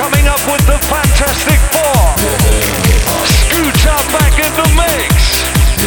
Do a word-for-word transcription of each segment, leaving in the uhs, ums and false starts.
coming up with the Fantastic Four. Scooter back in the mix.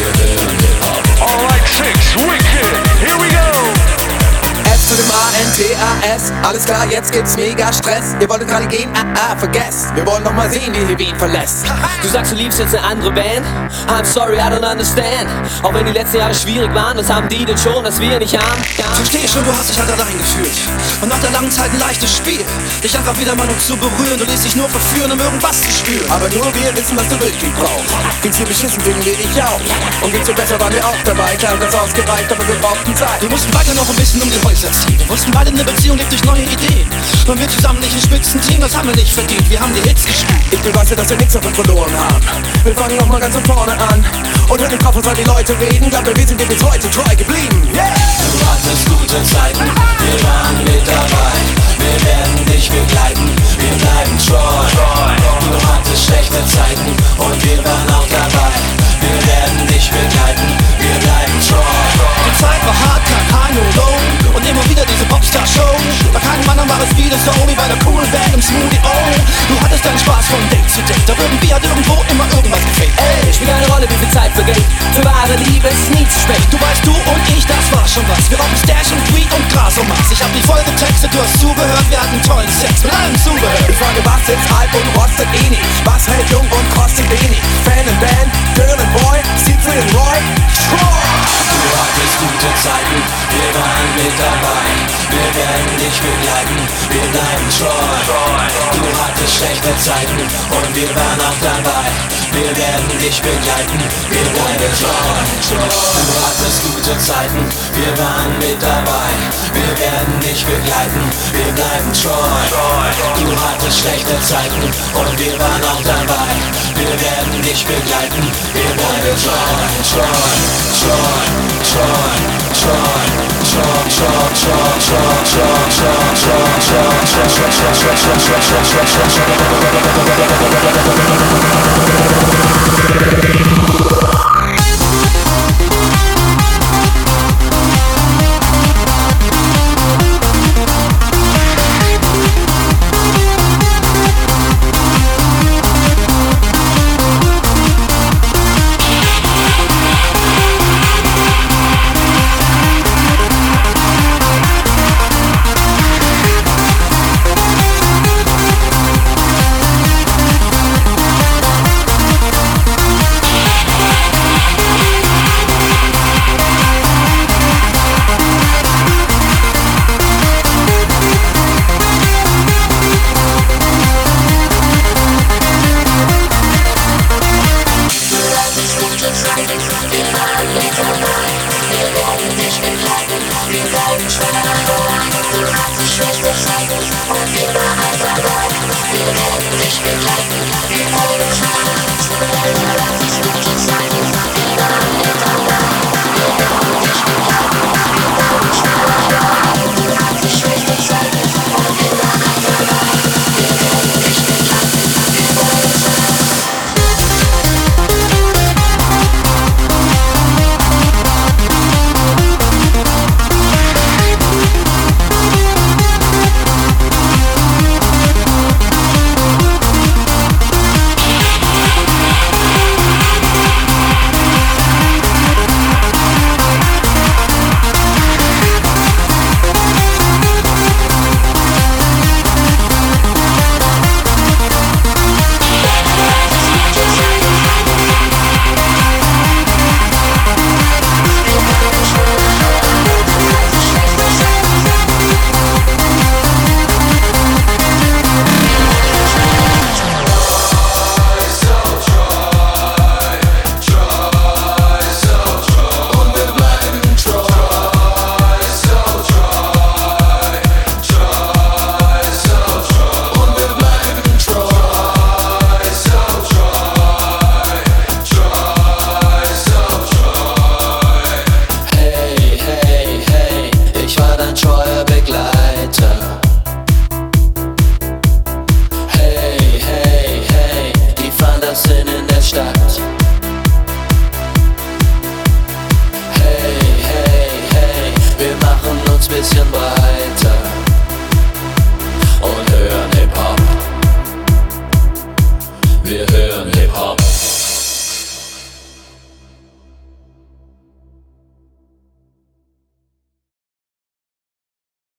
Alright, six, wicked, here we go. S zu dem A N T A S, alles klar, jetzt gibt's mega Stress. Ihr wolltet gerade gehen, ah ah, vergesst. Wir wollen noch mal sehen, wie ihr Wien verlässt. Du sagst, du liebst jetzt eine andere Band? I'm sorry, I don't understand. Auch wenn die letzten Jahre schwierig waren, das haben die denn schon, dass wir nicht haben. Ja. Versteh schon, du hast dich halt allein gefühlt. Und nach der langen Zeit ein leichtes Spiel. Dich einfach wieder mal nur zu berühren. Du lässt dich nur verführen, um irgendwas zu spüren. Aber nur wir wissen, was du wirklich brauchst. Ging's dir beschissen, finden wir dich auch. Und ging's dir besser, waren wir auch dabei. Klar, das ausgereicht, aber wir brauchten Zeit. Wir mussten weiter noch ein bisschen um die Häuser ziehen. Wir wussten beide, eine Beziehung lebt durch neue Ideen. Und wir zusammen nicht ein Spitzenteam, das haben wir nicht verdient. Wir haben die Hits gespielt. Ich will weiß ja, dass wir nichts davon verloren haben. Wir fangen noch mal ganz von vorne an. Und hört den Kopf, was die Leute reden. Glaubt mir, wir sind dir bis heute treu geblieben. Yeah! Du hattest gute Zeiten, wir waren mit dabei. Wir werden dich begleiten, wir bleiben treu. Du hattest schlechte Zeiten und wir waren auch dabei. Wir werden dich begleiten, wir bleiben treu. Die Zeit war hart, kein High, no low. Und immer wieder diese Popstar-Show. Bei keinem anderen war es wieder so wie bei der coolen Band im Smoothie. Oh, du hattest deinen Spaß von Date zu Date. Da irgendwie hat irgendwo immer irgendwas gefehlt. Ey, spielt keine Rolle, wie viel Zeit vergeht. Für wahre Liebe ist nie zu spät. Du weißt, du und ich, das war schon was. Wir rauchen Stash und Tweet und Gras und Max. Ich hab die Folge getextet, du hast zugehört. Wir hatten tollen Sex mit allem Zubehör. Ich frage, was ist alt und rostet eh nicht? Was hält jung und kostet wenig? Fan and Band, Girl and Boy, Siegfried and Roy, Troy! Du hattest gute Zeiten, wir waren mit dabei. Wir werden dich begleiten, wir bleiben treu. Du hattest schlechte Zeiten und wir waren auch dabei. Wir werden dich begleiten, wir bleiben treu. Du hattest gute Zeiten, wir waren mit dabei. Wir werden dich begleiten, wir bleiben treu. Du hattest schlechte Zeiten und wir waren auch dabei. Wir werden dich begleiten, wir bleiben treu. Treu, treu, treu, treu, treu, treu, treu, treu, treu, Wir werden dich begleiten, wir bleiben treu. Du hattest gute Zeiten.